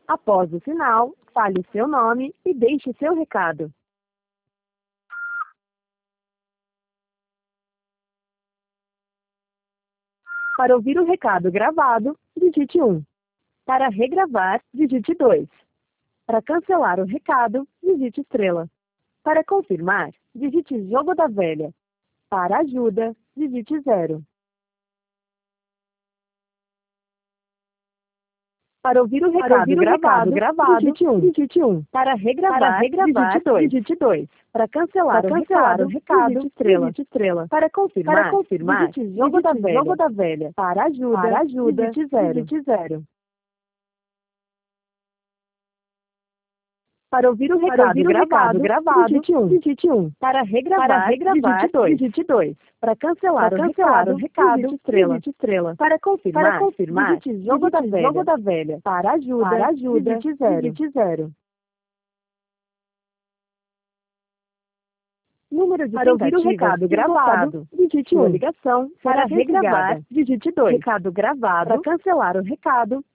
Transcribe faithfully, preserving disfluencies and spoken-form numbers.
Após o sinal, fale seu nome e deixe seu recado. Para ouvir o recado gravado, digite um. Para regravar, digite dois. Para cancelar o recado, digite estrela. Para confirmar, digite jogo da velha. Para ajuda, digite zero. Para ouvir o recado, Para ouvir o gravado, recado gravado, digite um. Digite um. Para regravar, Para regravar digite dois. Digite dois. Para cancelar, Para cancelar o, recado, o recado, digite estrela. Digite estrela. Para confirmar, Para confirmar digite jogo, digite da velha. jogo da velha. Para ajuda, Para ajuda digite zero. Digite zero. Para ouvir o recado, Para ouvir o gravado, recado gravado, digite um. Digite um. Para regravar, Para regravar digite dois. Digite dois. Para cancelar, Para cancelar o recado, digite estrela. Digite estrela. Para confirmar, Para confirmar digite jogo, digite da velha. jogo da velha. Para ajuda, Para ajuda digite zero. Digite zero. Número de Para ouvir o recado gravado, digite um. Ligação para regravar, digite dois. Recado gravado. Para cancelar o recado,